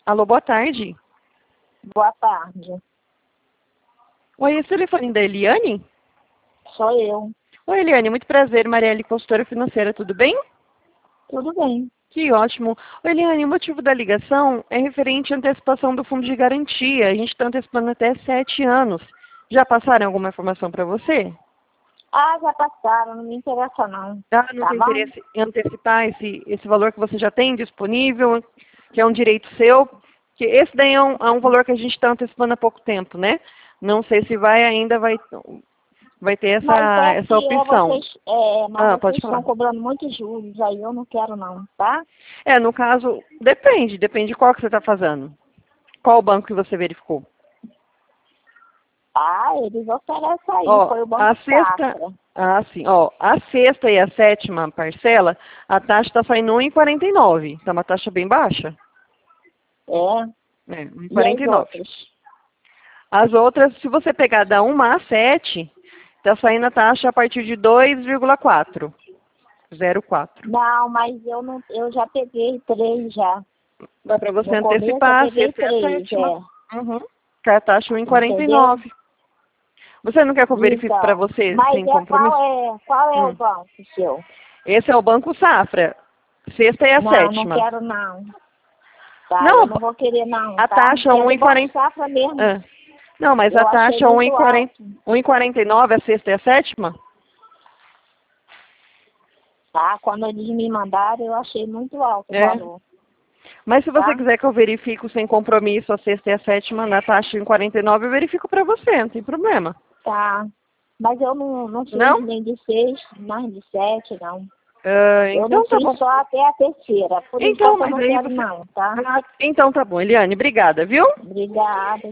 Alô, boa tarde. Boa tarde. Oi, esse telefone da Eliane? Sou eu. Oi, Eliane, muito prazer. Marielle, consultora financeira, tudo bem? Tudo bem. Que ótimo. Oi, Eliane, o motivo da ligação é referente à antecipação do fundo de garantia. A gente está antecipando até 7 anos. Já passaram alguma informação para você? Ah, já passaram, não me interessa não. Ah, não Tá tem bom? interesse em antecipar esse valor que você já tem disponível, que é um direito seu? Que esse daí é um valor que a gente está antecipando há pouco tempo, né? Não sei se vai ter Mas é essa que opção. mas Pode vocês falar. estão cobrando muitos juros, aí eu não quero não, tá? No caso, depende de qual que você está fazendo. Qual o banco que você verificou? Ah, eles oferecem aí, Ó, foi o Banco a sexta, Safra. sim, ó, a sexta e a sétima parcela, a taxa está saindo 1,49. Está uma taxa bem baixa. É. E as 1,49. outras? As outras, se você pegar da 1 a 7, está saindo a taxa a partir de 2,4. 0,4. Não, mas eu já peguei 3 já. Dá para você No começo eu antecipar a peguei sexta e a 3, sétima. Uhum. Que é a taxa entendeu? 1,49. Você não quer que eu verifique para Então, você mas sem compromisso? qual é o Hum. banco seu? Esse é o Banco Safra. Sexta e a Não sétima. quero não. Tá, Não, eu não vou querer não, a tá? taxa É do Banco 1,40. Safra mesmo. Ah. Não, mas a Eu achei taxa muito alto. 1,49 a sexta e a sétima? Tá? Quando eles me mandaram, eu achei muito alto o valor. Mas se você Tá? quiser que eu verifique sem compromisso a sexta e a sétima na taxa 1,49, eu verifico para você, não tem problema. Tá. Mas eu não fiz Não? nem de 6, nem de 7, não. Eu não Então tá fiz bom. só até a terceira. Por Então, enquanto eu mas não aí quero você... não, tá? Então tá bom, Eliane, obrigada, viu? Obrigada.